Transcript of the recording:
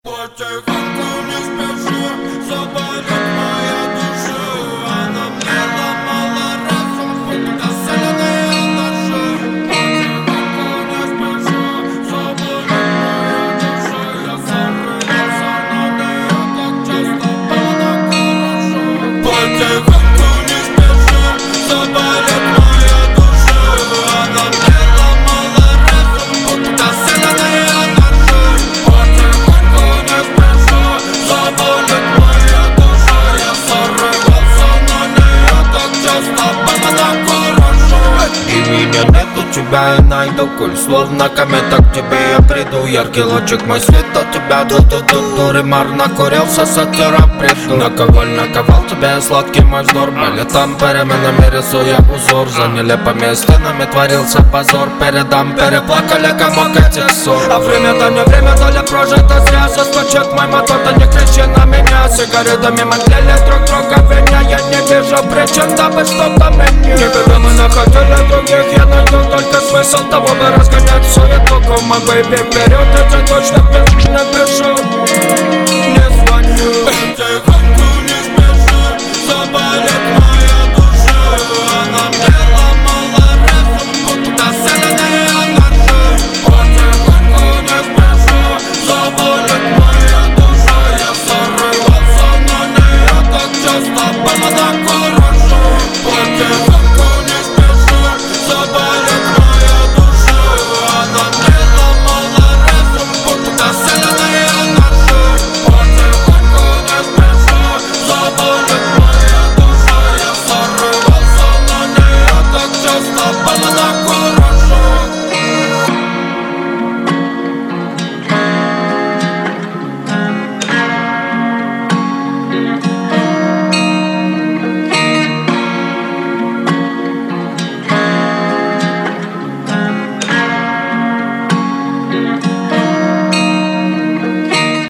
Потихоньку не спешу, заболит моя душа. Она мне ломала разум, будто соленые ножи. Потихоньку не спешу, заболит моя душа. Я зарылся на нее, как часто было хорошо. Потихоньку не спешу, заболит моя душа. Она мне ломала разум, будто соленые ножи. Потихоньку не спешу, заболит моя душа. Я зарывался на нее, как часто было так хорошо. И меня нет, у тебя я найду куль. Словно комета к тебе я приду. Яркий лучик мой свет от тебя. Дуримар накурился, сатира приду. Наковал тебя сладкий мой вздор. По летам переменами рисуя узор. За нелепыми стенами творился позор. Передам переплакали комок этих ссор. А время-то не время, доля прожита зря. Заскочит мой мотор, да не кричи на меня. Сигареты мимо тлели друг друга виня. Я не вижу причин, дабы что-то менять. Не беда, мы находили других. Я найду только смысл того, бы разгонять суету. Мой бэйби вперед, это точно без меня.